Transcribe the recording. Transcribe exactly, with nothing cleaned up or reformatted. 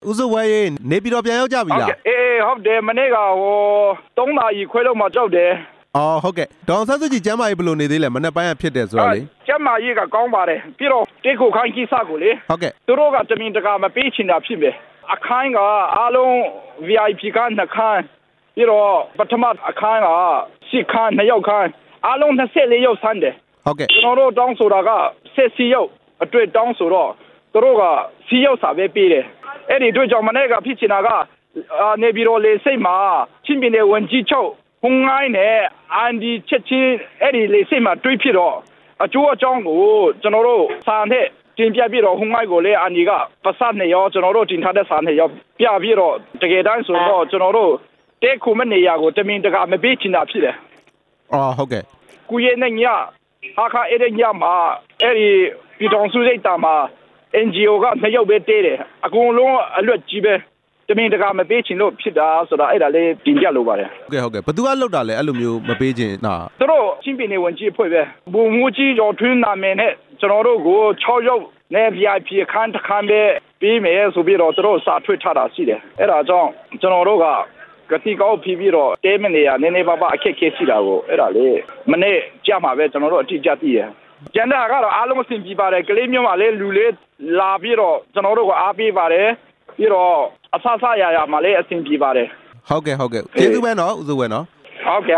ဦးစိုးဝဲရေနေပြည်တော်ပြန်ရောက်ကြပြီလားအေးဟုတ်တယ်မနေ့ကဟိုသုံးနာရီခွဲလောက်မှကြောက်တယ်အော်ဟုတ်ကဲ့ဒေါအောင်ဆန်းစုကြည်ကျမ်းမာရေးဘယ်လိုနေသေးလဲမနေ့ပိုင်းကဖြစ်တယ်ဆိုတော့လေကျမ်းမာရေးကကောင်းပါတယ်ပြီးတော့တေကိုခိုင်းကိစ္စကိုလေဟုတ်ကဲ့သူတို့ကတမင်တကာမပေးချင်တာဖြစ်ပဲအခန်းကအားလုံး V I P ကနှစ်ခန်းပြီးတော့ပထမအခန်းကရှစ်ခန်းနှစ်ယောက်ခန်းအားလုံးနှစ်ဆယ်လေးယောက်ဆန်းတယ်ဟုတ်ကဲ့ကျွန်တော်တို့တောင်းဆိုတာကဆက်စီယောက်အတွေ့တောင်းဆိုတော့သူတို့ကစီယောက်စာပဲပေးတယ်အဲ့ဒီတွေ့ကြောင့်မနေ့ကဖြစ်ချင်တာကနေပြီးတော့လေစိတ်မှာချင်းပြင်းတဲ့ဝန်ကြီးချုပ်ဟိုငိုင်းနဲ့အန်ဒီချက်ချင်းအဲ့ဒီလေစိတ်မှာတွေးဖြစ်တော့အကျိုးအကြောင်းကိုကျွန်တော်တို့စာနဲ့တင်ပြပြီးတော့ဟိုငိုင်းကိုလေအန်ဒီကပတ်စနဲ့ရောကျွန်တော်တို့တင်ထားတဲ့စာနဲ့ရောပြပြီးတော့တကယ်တမ်းဆိုတော့ကျွန်တော်တို့တဲခုမနေရကိုတမင်တကာမပေးချင်တာဖြစ်တယ်အော်ဟုတ်ကဲ့ကူရဲ့နဲ့ညအခါအဲ့ဒီညမှာအဲ့ဒီပြည်တော်စုစိတ်တာမှာ N G O ကနှစ်ယောက်ပဲတဲတယ်အကုန်လုံးအလွတ်ကြီးပဲတမင်တကာမပေးချင်လို့ဖြစ်တာဆိုတာအဲ့ဒါလေးတင်ပြလိုပါတယ်ဟုတ်ကဲ့ဟုတ်ကဲ့ဘသူကလောက်တာလဲအဲ့လိုမျိုးမပေးချင်တာသူတို့ချင်းပင်နေဝင်ကြီးဖွဲ့ပဲဘူမူကြီးရောထွန်းနာမည်နဲ့ကျွန်တော်တို့ကို၆ယောက်နဲ့ V I P အခန်းတစ်ခန်းပဲပေးမယ်ဆိုပြီးတော့သူတို့စာထွက်ထားတာရှိတယ်အဲ့ဒါကြောင့်ကျွန်တော်တို့ကကတိကောက်ပြီးပြီးတော့တဲမနေရနည်းနည်းပါးပါအခက်ခဲရှိတာကိုအဲ့ဒါလေးမနေ့ကြမှာပဲကျွန်တော်တို့အတိအကျသိရကျန်တာကတော့အားလုံးအဆင်ပြေပါတယ်ကလေးမျိုးမှလည်းလူလေးလာပြီးတော့ကျွန်တော်တို့ကအားပေးပါတယ်ပြီးတော့အဆဆရရမှလည်းအဆင်ပြေပါတယ်ဟုတ်ကဲ့ဟုတ်ကဲ့ကျေးဇူးပဲနော်ဦးစိုးဝဲနော်ဟုတ်ကဲ့